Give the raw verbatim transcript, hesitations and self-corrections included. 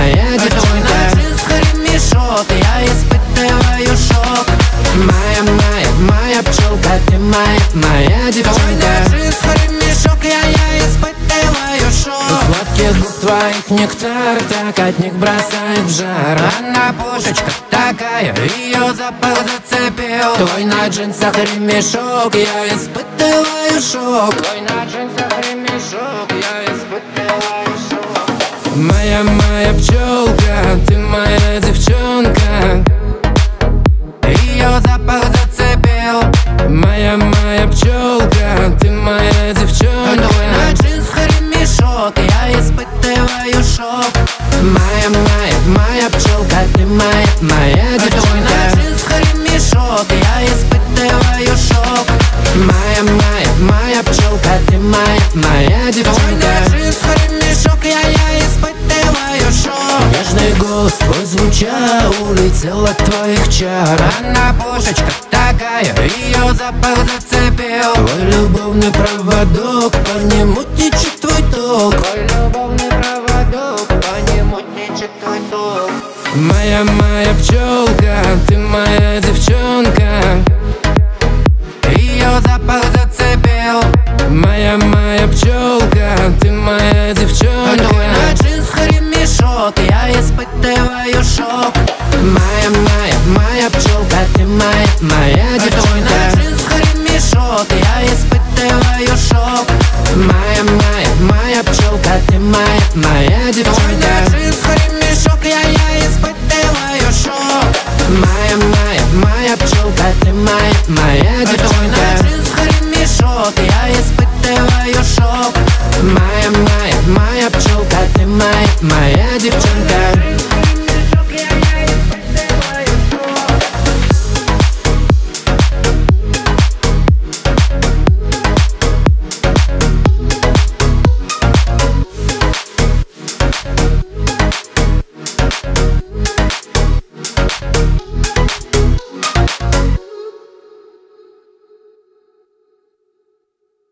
моя девчонка. Твой на джинсах ремешок, я испытываю шок. Моя, моя, моя пчелка, ты моя, моя девчонка. Твой на джинсах ремешок, я, я испытываю шок. Сладких губ твоих нектар, так от них бросает в жар. Она пушечка такая, ее запах зацепил. Твой на джинсах ремешок, я испытываю шок. Твой на джинсах ремешок, я испытываю шок. Моя, моя пчелка, ты моя девчонка. Ее запах зацепил. Моя, моя пчелка, ты моя девчонка. Твой на джинсах ремешок, я испытываю шок. Моя, моя, моя пчелка, ты моя, моя девчонка. Твой на джинсах ремешок, я испытываю шок. Моя, моя, моя пчелка, ты моя, моя девчонка. Твой на джинсах ремешок, я, я испытываю шок. Нежный голос твой звучал, улетел от твоих чар. Она пушечка такая, ее запах зацепил. Твой любовный проводок, по нему течет твой ток. Твой любовный проводок, по нему течет твой ток. Моя, моя пчелка, ты моя девчонка. Ее запах зацепил. Моя, моя пчелка, ты моя девчонка. Твой на джинсах ремешок, я испытываю шок. Моя, моя, моя пчелка, ты моя, моя девчонка. Твой на джинсах ремешок, я испытываю шок. Моя, моя, моя пчелка, ты моя, моя Твой девчонка. на джинсах ремешок, я, я испытываю шок. Моя, моя, моя пчелка, ты моя, моя Твой девчонка. на джинсах ремешок, я испытываю шок. Моя, моя, моя пчелка, ты моя, моя девчонка.